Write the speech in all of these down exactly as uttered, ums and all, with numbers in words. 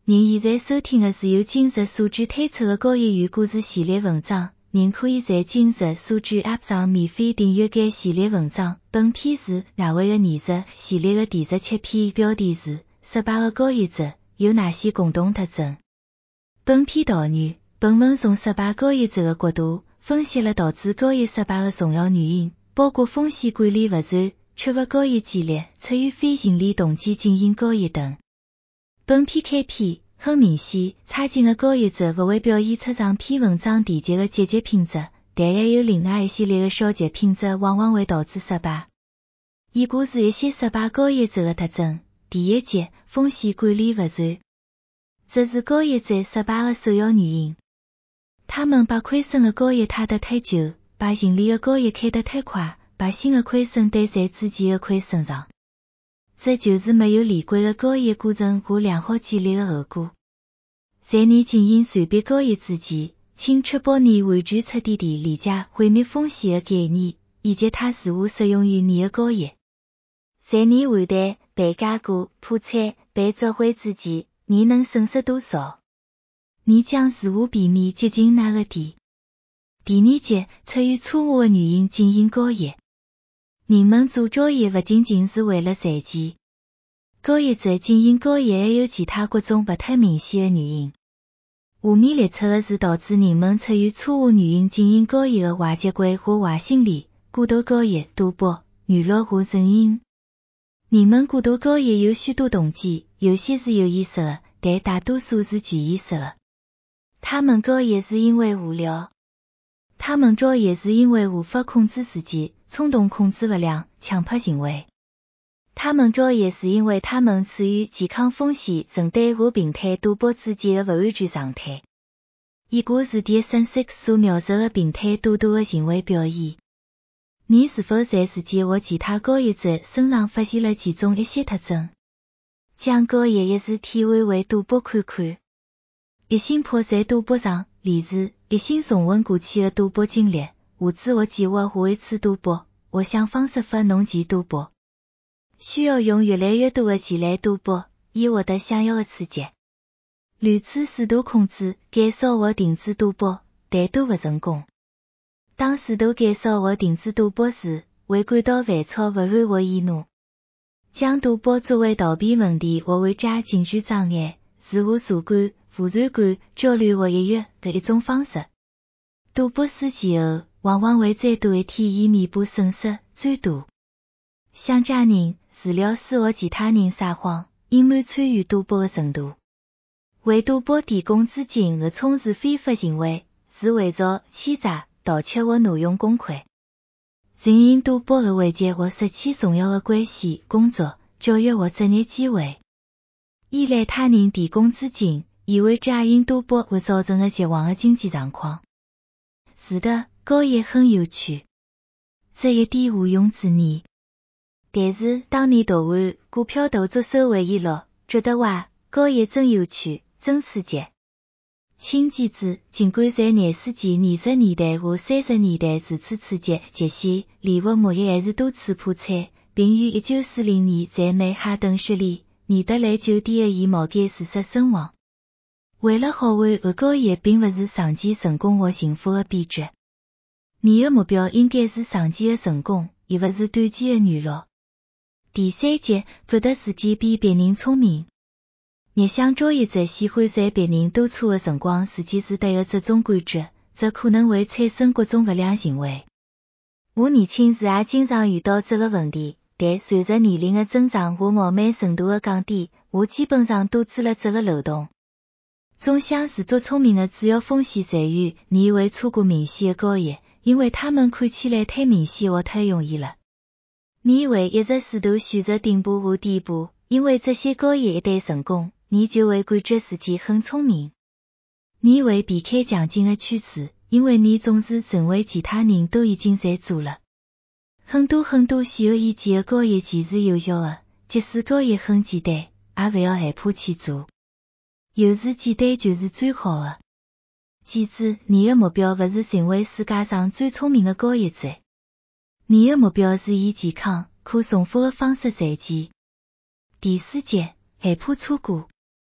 您现在收听的是由今日所知推出的高一语故事系列文章，您可以在今日所知 App 上免费订阅该系列文章。本篇是哪位的二十系列的第十七篇，标题是十八个高一者有哪些共同特征。本篇导语，本文从十八高一者的角度分析了导致高一失败的重要原因，包括风险管理不善、缺乏高一纪律、出于非营利动机经营高一等。本篇开篇，很明显，差劲的高一者不会表现出上篇文章提及的积极品质，但也有另外一系列的消极品质往往会导致失败。以下是一些失败高一者的特征。第一节，风险管理不善。这是高一者失败的首要原因。他们把亏损的高一踏得太久，把盈利的高一开得太快，把新的亏损堆在之前的亏损上。这就是没有连贯的高一过程和良好纪律的后果。在你进行随便交易之前，请确保你完全彻底地理解毁灭风险的概念，以及它如何适用于你的交易。在你完蛋、被解雇、破产、被召回之前，你能损失多少？你将如何避免接近那个点？第二节，出于错误的原因进行交易。人们做交易不仅仅是为了赚钱，交易者进行交易还有其他各种不太明显的原因。下面列出的是导致人们出于错误原因进行交易的坏习惯和坏心理：过度交易、赌博、娱乐和成瘾。人们过度交易有许多动机，有些是有意识的，但大多数是潜意识的。他们交易是因为无聊，他们交易是因为无法控制自己，冲动控制不良、强迫行为。他们交易是因为他们处于健康风险承担和平态赌博之间的不安全状态。以下是 D S M 六 所描述的平态赌徒的行为表现。你是否在自己或其他交易者身上发现了其中一些特征？将交易一事体会为赌博看看。一心扑在赌博上，例如，一心重温过去的赌博经历，或者我计划下一次赌博，我想方设法弄钱赌博。需要用越来越多的钱来赌博，以获得想要的刺激。屡次试图控制、减少或停止赌博，但都不成功。当试图减少或停止赌博时，会感到烦躁、不安或易怒。将赌博作为逃避问题或缓解情绪障碍，是下坐感、负罪感、焦虑或抑郁的一种方式。赌博输钱后，往往会再赌一天以弥补损失，最大。想家人、治疗师或其他人撒谎，隐瞒参与赌博的程度。为赌博提供资金和从事非法行为，是伪造、欺诈、盗窃或挪用公款。经营赌博的危机或失去重要的关系、工作、教育或职业机会。依赖他人提供资金，以缓解因赌博会造成的绝望的经济状况。是的，交易很有趣，这一点毋庸置疑。但是，当你读完《股票投资收回忆录》，觉得哇，交易真有趣，真刺激。请记住，尽管在廿世纪二十年代和三十年代如此刺激、极限，利沃莫耶还是多次破产，并于一九四零年在曼哈顿雪梨、尼德兰酒店的以毛概自杀身亡。为了好玩和交易并不是长期成功或幸福的秘诀。你的目标应该是长期的成功，而不是短期的娱乐。第三节，觉得自己比别人聪明。逆向交易者喜欢在别人多错的辰光自己是对的这种感觉，这可能会产生各种不良行为。我年轻时也经常遇到这个问题，但随着年龄的增长和傲慢程度的降低，我基本上堵住了这个漏洞。总想自作聪明的主要风险在于你会错过明显的交易，因为他们看起来太明显或太容易了。你会一直试图选择顶部和底部，因为这些交易一旦成功，你就会感觉自己很聪明。你会避开强劲的趋势，因为你总是认为其他人都已经在做了。很多很多显而易见的交易其实有效的，即使交易很简单，也不要害怕去做。有时简单就是最好的。记住，你的目标不是成为世界上最聪明的交易者。你的目标是以健康、可重复的方式赚钱。第四节，害怕错过。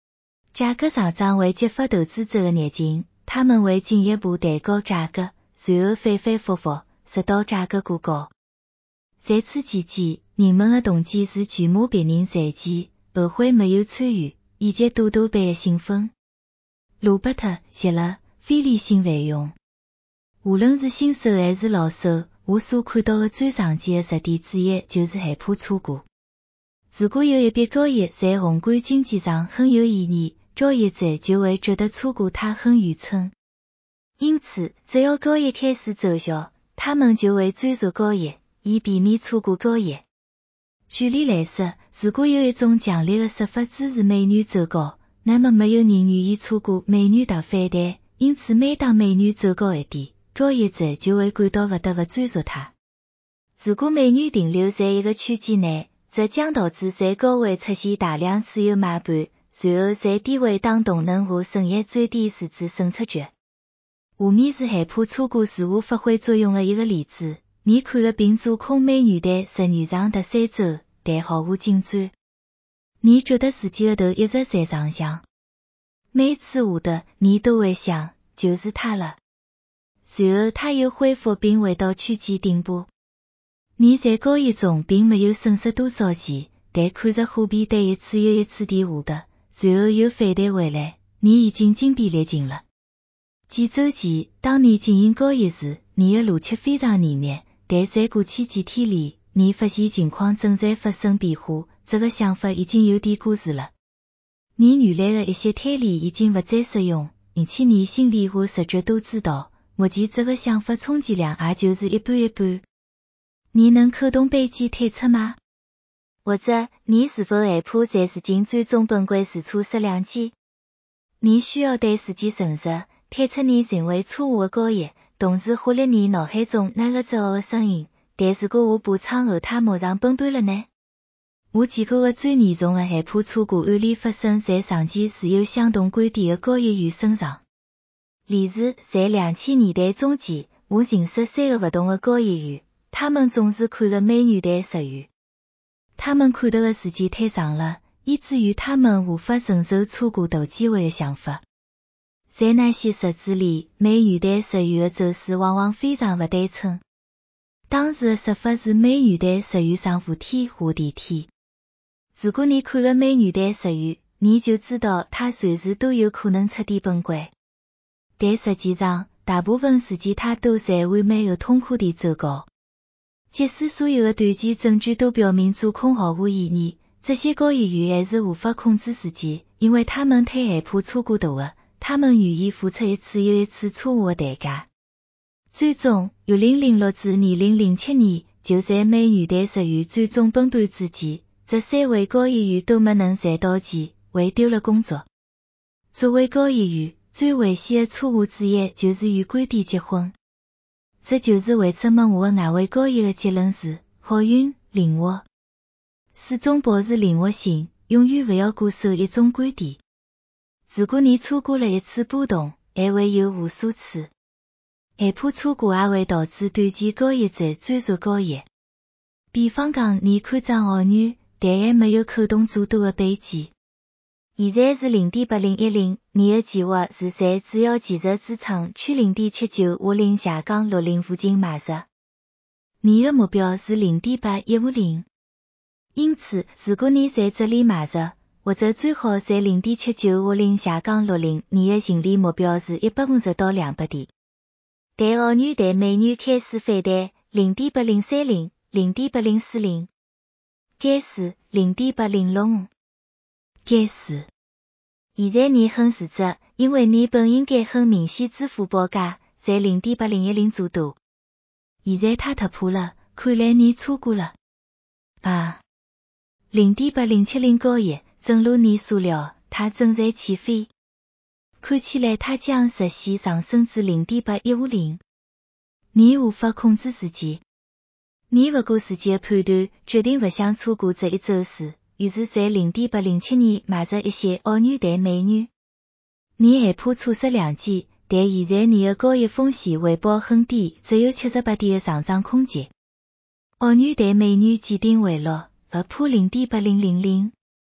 价格上涨会激发投资者的热情，他们会进一步抬高价格，随后反反复复，直到价格过高。在此期间，人们的动机是全部别人赚钱，后悔没有参与，以及朵朵般的兴奋。罗伯特·希勒，非理性繁荣。无论是新手还是老手，我所看到的最常见的特点之一就是害怕错过。如果有一笔交易在宏观经济上很有意义，交易者就会觉得错过它很愚蠢。因此，只要交易开始奏效，他们就会追逐交易，以避免错过交易。举例来说，如果有一种强烈的说法支持美元走高，那么没有人愿意错过美元的反弹，因此每当美元走高一点，交易者就会感到不得不追逐它。如果美元停留在一个区间内，则将导致在高位出现大量持有买盘，随后在低位当动能下升压最低时值胜出局。下面是害怕错过事物发挥作用的一个例子。你看了并做空美元的十年长达三周，但毫无进展。你觉得自己的头一直在上向，每次下的你都会想，就是它了。随后它又恢复并回到区间顶部。你在交易中并没有损失多少钱，但看着货币对一次又一次地下的，随后又反弹回来，你已经精疲力尽了。几周前，当你进行交易时，你的逻辑非常严密，但在过去几天里，你发现情况正在发生变化，这个想法已经有点过时了。你原来的一些推理已经不再适用，而且你心里和直觉都知道，目前这个想法充其量也就是一般一般。你能扣动扳机退出吗？或者，你是否害怕在事情最终本轨时错失良机？你需要对自己诚实，退出你认为错误的交易，同时忽略你脑海中那个自傲的声音。但如果我把窗后它马上崩盘了呢？我见过的最严重的害怕错过案例发生在长期持有相同观点的交易员身上。例如，在两千年代中期，我认识三个不同的交易员，他们总是看了美元的十元。他们看到的时间太长了，以至于他们无法承受错过大机会的想法。在那些日子里，美元对十元的走势往往非常不对称。当时的说法是美元对十元上扶梯下电梯。如果你看了美元对十元，你就知道它随时都有可能彻底崩溃。但实际上，大部分时间它都在完美而通过地走高。即使所有的短期证据都表明做空毫无意义，这些交易员还是无法控制自己，因为他们太害怕错过大的，他们愿意付出一次又一次错误的代价。最终，一零零六至二零零七年，就在美元对十元最终崩盘之前，这三位交易员都没能赚到钱，还丢了工作。作为交易员，最危险的错误之一就是与观点结婚。这就是为什么我的外汇交易的结论是：好运、灵活。始终保持灵活性，永远不要固守一种观点。如果你错过了一次波动，还会有无数次。害怕错过也会导致短期交易者追逐交易。比方讲，你看涨澳元，但还没有扣动做多的扳机。现在是 零点八零一零， 你的计划是在主要技术支撑区 零点七九五零下杠六零附近买入。你的目标是 零点八一五零。因此，如果你在这里买入，或者最好在 零点七九五零下杠六零，你的盈利目标是一百五十到两百点。但澳元对美元开始反弹 零点八零三零、零点八零四零， 该是 零点八零六五。该是。现在你很自责，因为你本应该很明显支付报价，在 零点八零一零做多。现在它突破了，看来你错过了。啊 零点八零七零交易，正如你所料，它正在起飞。看起来它将实现上升至 零点八一五零。你无法控制自己。你不顾自己的判断，决定不想错过这一走势，于是在 零点八零七年买入一些澳元对美元。你害怕错失良机，但现在你的交易风险回报很低，只有七十八点的上涨空间。澳元对美元见顶回落，不破 零点八零零零。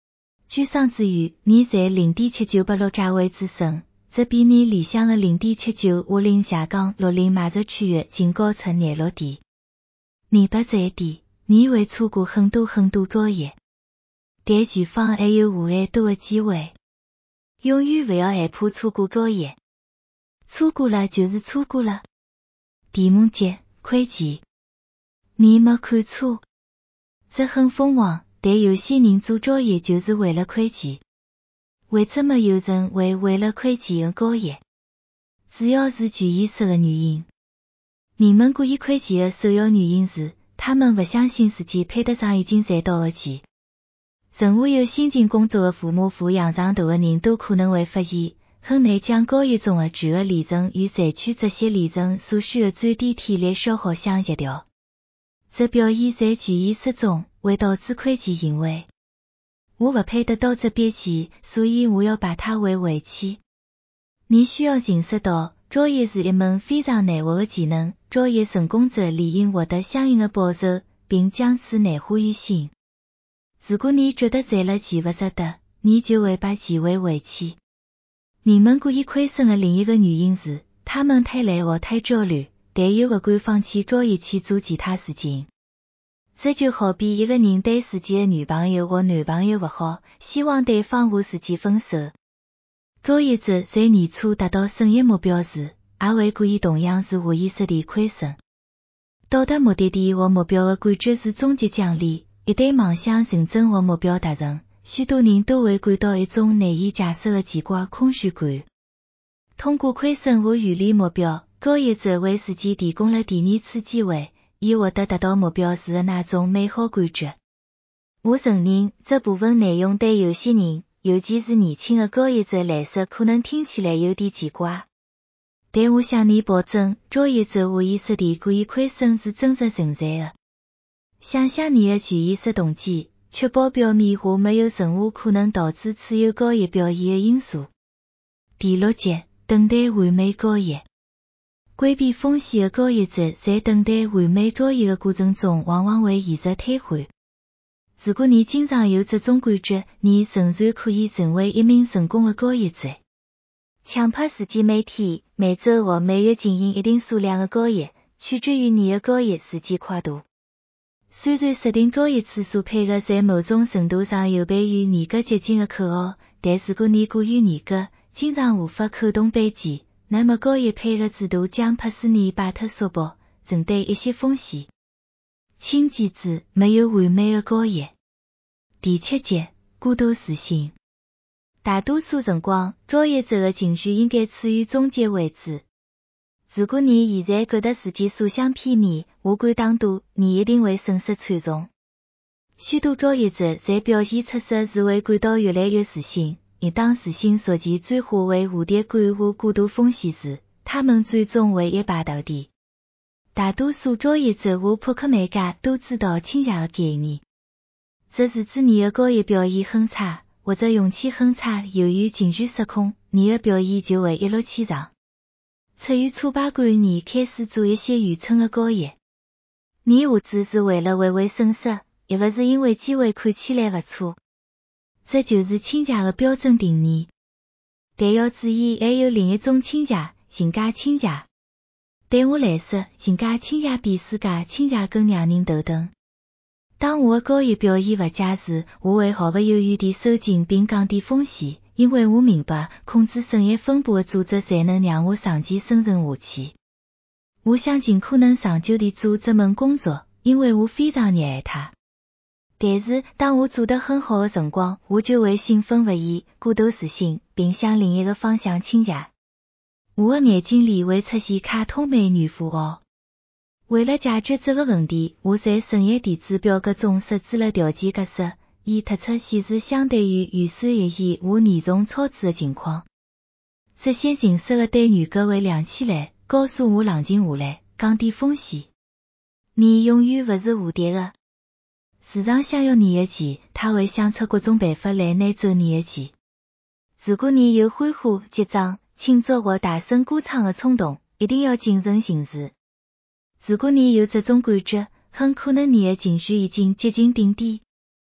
据上之余，你在 零点七九八六价位之上，这比你理想的 零点七九五零下降六零码的区域仅高出廿六点。你不这一点，你会错过很多很多作业。但前方还有无限多的机会。永远不要害怕错过作业。错过了就是错过了。第五节，亏钱。你没看错。这很疯狂，但有些人做作业就是为了亏钱。为什么有人会为了亏钱而搞业？主要是权意识的原因。人们故意亏钱的首要原因是，他们不相信自己配得上已经赚到的钱。任何有辛勤工作的父母抚养长大的人都可能会发现，很难将交易中的钱的利润与赚取这些利润所需的最低体力消耗相协调。这表现在权意识中会导致亏钱行为。我不配得到这笔钱，所以我要把它还回去。你需要认识到，交易是一门非常难学的技能，交易成功者理应获得相应的报酬，并将此内化于心。如果你觉得赚了钱不值得，你就会把钱还回去。人们故意亏损的另一个原因是，他们太累或太焦虑，但又不敢放弃交易去做其他事情。这就好比一个人对自己的女朋友或男朋友不好，希望对方和自己分手。交易者在年初达到生意目标时，也会故意同样是下意识地亏损。到达目的地或目标的感觉是终极奖励，一旦妄想成真或目标达成，许多人都会感到一种难以解释的奇怪空虚感。通过亏损和远离目标，交易者为自己提供了第二次机会，以获得达到目标时的那种美好感觉。我承认，这部分内容对有些人，尤其是年轻的交易者来说可能听起来有点奇怪。但我向你保证，交易者下意识地故意亏损是真实存在的。想想你的权意识动机，确保表面下没有任何可能导致此有交易表现的因素。第六节，等待完美交易。规避风险的交易者在等待完美交易的过程中往往会陷入退换。如果你经常有这种感觉，你仍然可以成为一名成功的交易者。强迫自己每天、每周或每月进行一定数量的交易，取决于你的交易时间跨度。虽然设定交易次数配合在某种程度上有悖于严格接近的口号，但如果你过于严格，经常无法扣动扳机，那么交易配合制度将迫使你摆脱束缚，承担一些风险。请记住，没有完美的交易。第七节，过度自信。大多数辰光，交易者的情绪应该处于中间位置。如果你现在觉得自己所向披靡，我敢打赌，你一定会损失惨重。许多交易者在表现出色时会感到越来越自信，一当自信逐渐转化为蝴蝶感和过度风险时，他们最终会一败涂地。大多数交易者和扑克买家都知道倾斜的概念。这是指你的交易表现很差，或者运气很差，由于情绪失控，你的表现就会一落千丈。出于挫败感，你开始做一些愚蠢的交易。你或者是为了挽回损失，也不是因为机会看起来不错。这就是倾斜的标准定义。但要注意，还有另一种倾斜，性价倾斜。对我来说，性价倾斜比市价倾斜更让人头疼。当我的交易表现不佳时，我会毫不犹豫地收紧并降低风险，因为我明白控制损益分布的组织才能让我长期生存下去。我想尽可能长久地做这门工作，因为我非常热爱它。但是，当我做得很好的辰光，我就会兴奋不已、过度自信，并向另一个方向倾斜。我的眼睛里会出现卡通美女符号。为了解决这个问题，我在损益电子表格中设置了条件格式，以突出显示相对于预算一线或严重超支的情况。这些形式的对预格会亮起来，告诉我冷静下来，降低风险。你永远不是蝴蝶的。市场想要你的钱，他会想出各种办法来拿走你的钱。如果你有欢呼、结账、庆祝或大声歌唱的冲动，一定要谨慎行事。如果你有这种感觉，很可能你的情绪已经接近顶点。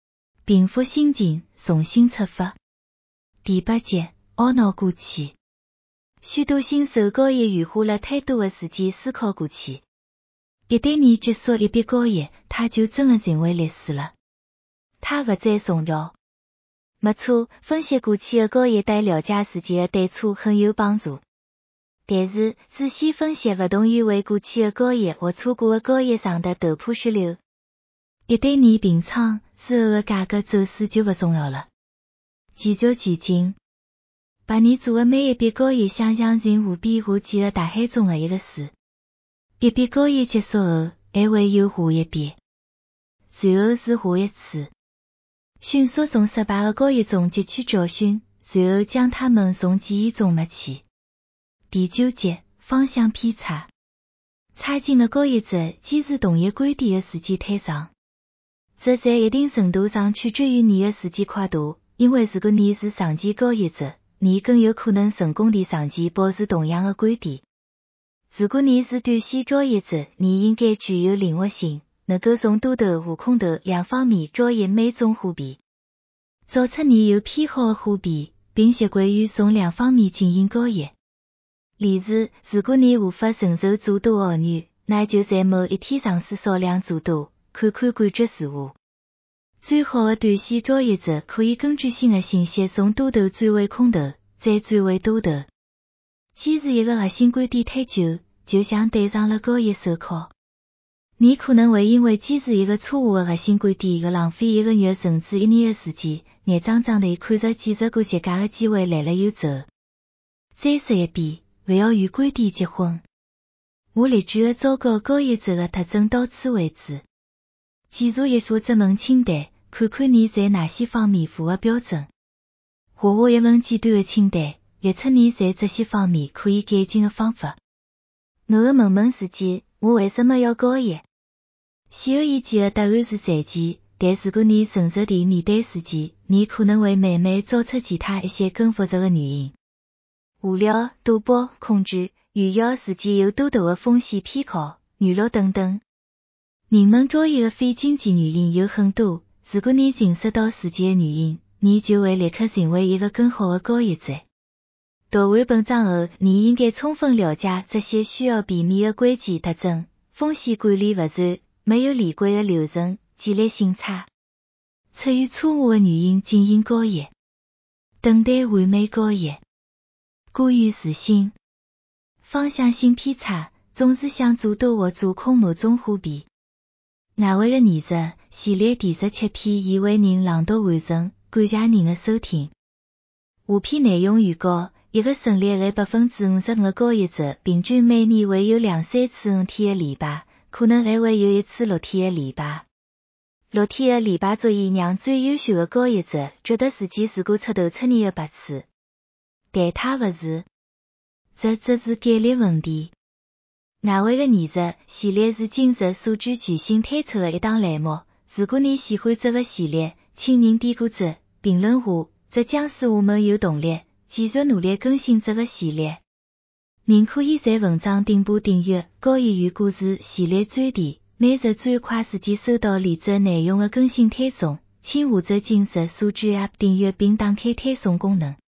平复心情，重新出发。第八节，懊恼过去。许多新手高一余花了太多的时间思考过去。一旦你结束一笔高一，它就真的成为历史了。它不再重要。没错，分析过去的高一对了解自己的对错很有帮助。但是，仔细分析不等于为过去的高一或错过的高一上的头破血流。一旦你平仓，之后的价格走势就不重要了。继续前进。把你做的每一笔交易想象成无边无际的大海中的一个水。一笔交易结束后，还会有下一笔。随后是下一次。迅速从失败的交易中汲取教训，随后将它们从记忆中抹去。第九节，方向偏差。差劲的交易者坚持同一观点的时间太长。这在一定程度上取决于你的时间跨度，因为如果你是长期交易者，你更有可能成功地长期保持同样的观点。如果你是短线交易者，你应该具有灵活性，能够从多头和空头两方面交易每种货币。找出你有偏好的货币，并习惯于从两方面进行交易。例如，如果你无法承受做多鱷鱼，那就在某一天尝试少量做多，看看感觉如何。最好的短线交易者可以根据新的信息从多头转为空头，再转为多头。坚持一个核心观点太久，就像戴上了交易手铐。你可能会因为坚持一个错误的核心观点而浪费一个月甚至一年的时间，眼睁睁地看着几十个绝佳的机会来了又走。再说一遍，不要与观点结婚。我列举了糟糕交易者的特征到此为止。检查一下这门清单，看看你在哪些方面符合标准。画下一份简短的清单，列出你在这些方面可以改进的方法。我的问问自己，我为什么要交易？显而易见的答案是赚钱，但如果你诚实地面对自己，你可能会慢慢找出其他一些更复杂的原因。无聊、赌博、恐惧、炫耀自己有多大的风险偏好、娱乐等等。人们交易的非经济原因有很多，如果你认识到自己的原因，你就会立刻成为一个更好的交易者。读完本章后，你应该充分了解这些需要避免的关键特征：风险管理不善、没有连贯的流程、建立性差、出于错误的原因进行交易、等待完美交易、过于自信、方向性偏差，总是想做多或做空某种货币。外围的艺术系列第十七篇已为您朗读完成，感谢您的收听。下篇内容预告：一个胜率为百分之五十五的交易者，平均每年会有两三次五天的连败，可能还会有一次六天的连败。六天的连败足以让最优秀的交易者觉得自己是个出头出年的白痴，但他不是。这只是概率问题。外围的艺术系列是今日数据全新推出的一档栏目。如果你喜欢这个系列，请您点个赞、评论下，这将使我们有动力继续努力更新这个系列。您可以在文章顶部订阅《交易与故事》系列专题，每日最快时间收到连着内容的更新推送。请下载今日数据 App 订阅并打开推送功能。